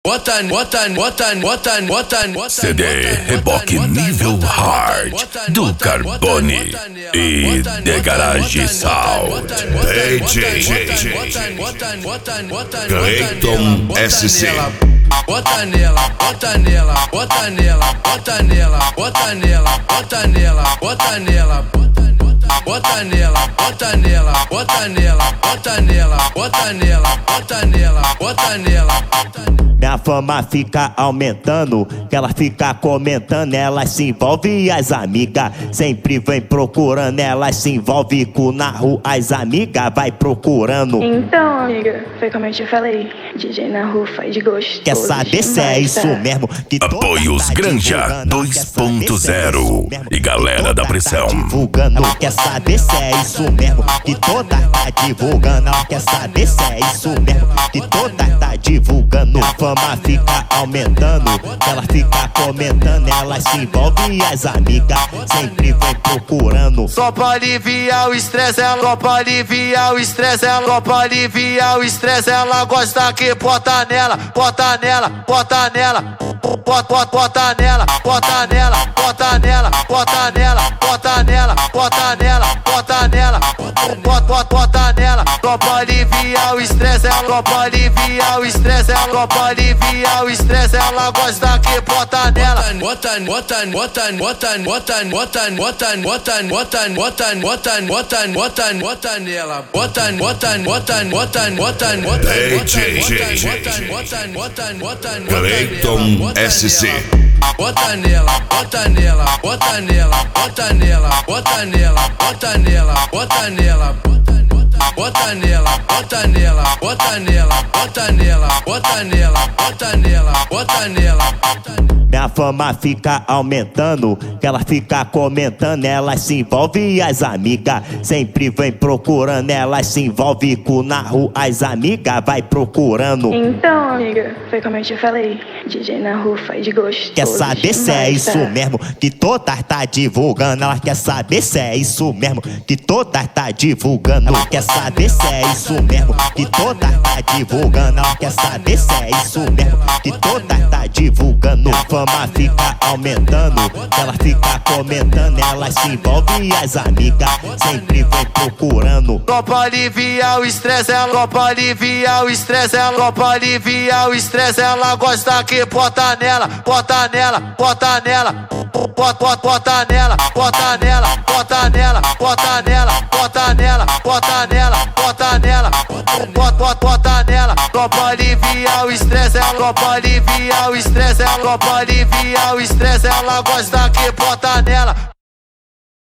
CD Reboque Nível Hard do Carbone e The Garage Sound. DJ Clayton SC. Bota nela, bota nela, bota nela, bota nela, bota nela, bota nela, bota nela, bota nela, bota nela, bota nela, bota nela, bota nela, bota nela, bota nela. Minha fama fica aumentando, que ela fica comentando, ela se envolve e as amigas sempre vem procurando, ela se envolve com na rua, as amigas vai procurando. Então, amiga, foi como eu te falei, DJ na rua faz de gosto. Quer saber se é isso mesmo? Que Apoios Granja 2.0 e galera da pressão. Divulgando, quer saber se é isso mesmo? Que toda tá divulgando, quer saber se é isso mesmo? Que toda tá divulgando. Fama fica aumentando, ela fica comentando, ela se envolve e as amigas sempre vem procurando. Só pra aliviar o estresse, ela só pra aliviar o estresse, ela só pra aliviar o estresse, ela gosta que bota nela, bota nela, bota nela, bota nela, bota nela, bota nela, bota nela, bota nela, bota nela, bota nela, bota nela. Só pra aliviar o estresse, ela só pra aliviar o estresse, ela só pra aliviar o estresse, ela gosta que bota nela. Clayton SC. Bota nela, bota nela, bota nela, bota nela, bota nela, bota nela, bota nela, bota nela, bota nela, bota nela, bota nela, bota nela, bota nela, bota nela. Minha fama fica aumentando, que ela fica comentando, ela se envolve e as amigas sempre vem procurando, ela se envolve com na rua, as amigas vai procurando. Então, amiga, foi como eu te falei, DJ na rua faz de gosto. Quer saber se é isso mesmo? Que todas tá divulgando, ela quer saber se é isso mesmo? Que todas tá divulgando, quer saber se é isso mesmo? Que todas tá divulgando, ela quer saber se é isso mesmo? Que todas tá divulgando. Fama fica aumentando, ela fica comentando, ela se envolve e as amigas sempre vem procurando. Só pra aliviar o estresse, ela só pra aliviar o estresse, ela só pra aliviar o estresse, ela gosta que bota nela, bota nela, bota nela, bota nela, bota nela, bota nela, bota nela, bota nela, bota nela, bota nela, bota nela. Só pra aliviar o estresse, ela só pra aliviar o estresse, ela só pra aliviar o estresse, ela gosta que bota nela.